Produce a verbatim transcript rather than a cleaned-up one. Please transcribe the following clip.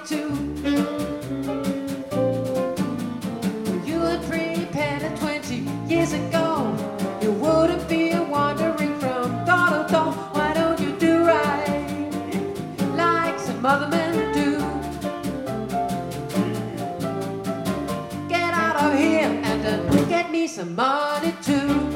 too. You were prepared twenty years ago. You wouldn't be wandering from door to door. Why don't you do right like some other men do? Get out of here and uh, get me some money too.